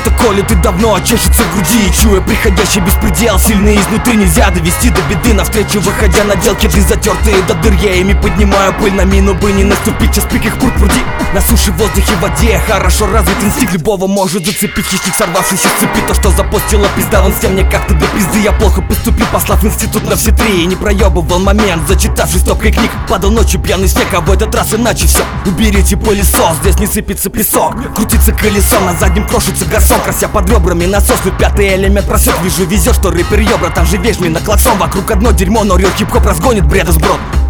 что-то колет и давно чешется в груди. Чуя приходящий беспредел, сильный изнутри нельзя довести до беды. Навстречу выходя на делки, ты затертые до дыр. Я ими поднимаю пыль на мину, бы не наступить, час пик их пруд пруди. На суше, в воздухе, в воде хорошо развит инстинкт. Любого может зацепить хищник, сорвавшийся с цепи. То, что запостила пизда, вон всем мне как-то до пизды. Я плохо поступил, послав в институт на все три. И не проебывал момент, зачитавшись стопкой книг. Падал ночью пьяный снег, а в этот раз иначе все. Уберите пылесос, здесь не сыпется песок. Крутится колесо, на заднем крошится гарсон. Крася под ребрами насос, тут пятый элемент просек. Вижу, везет, что рэпер ёбра, там же весь на клаксон. Вокруг одно дерьмо, но рил хип-хоп разгонит бреда сброд.